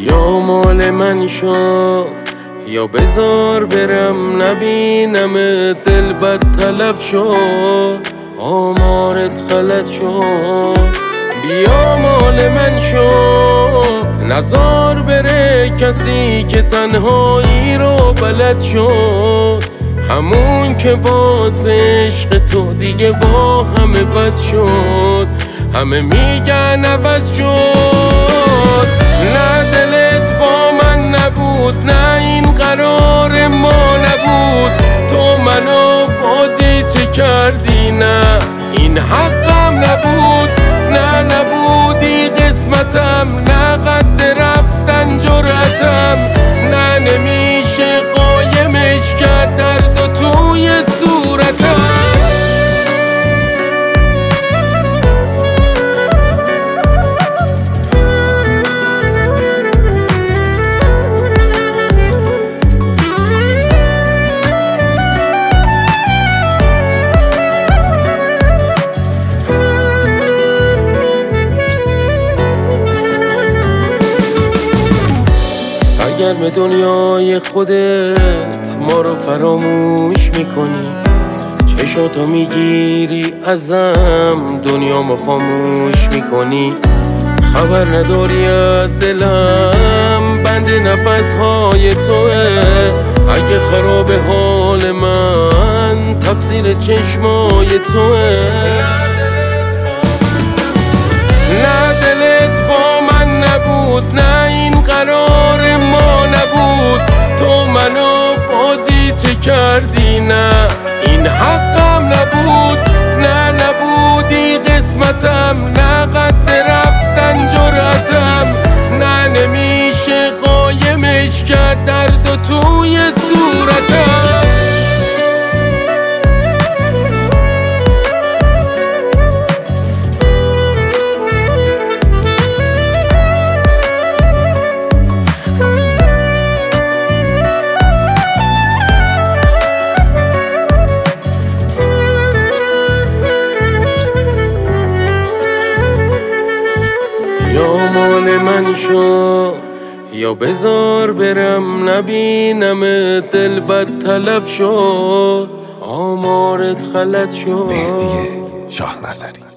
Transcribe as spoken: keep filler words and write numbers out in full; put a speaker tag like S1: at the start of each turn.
S1: یا مال من شو یا بذار برم نبینم، دل بد تلف شد آمارت غلط شد. بیا مال من شو نزار بره کسی که تنهایی رو بلد شد، همون که واسه عشق تو دیگه با همه بد شد. همه میگن عوض شد، نه دلت با من نبود، نه این قرار ما نبود. تو منو بازی چه کردی، نه این حقم نبود، نه نبودی قسمتم، نه قد رفتن جرأتم، نه نمیشه قایمش کرد درد و توی صورتم. سرگرم دنیای خودت ما رو فراموش میکنی، چشاتو میگیری ازم دنیامو خاموش میکنی. خبر نداری از دلم بند نفسهای توه، اگه خراب حال من تقصیر چشمای توه. نه دلت با من نبود، نه این قرار ما نبود. تو منو بازی چه کردی، نه این حقم نبود، نه نبودی قسمتم، نه قد رفتن جرأتم، نه نمیشه قایمش کرد درد و توی صورتم. یا مال من شو یا بذار برم نبینم، دل بد تلف شد آمارت غلط شد.
S2: مهدی شاه نظری.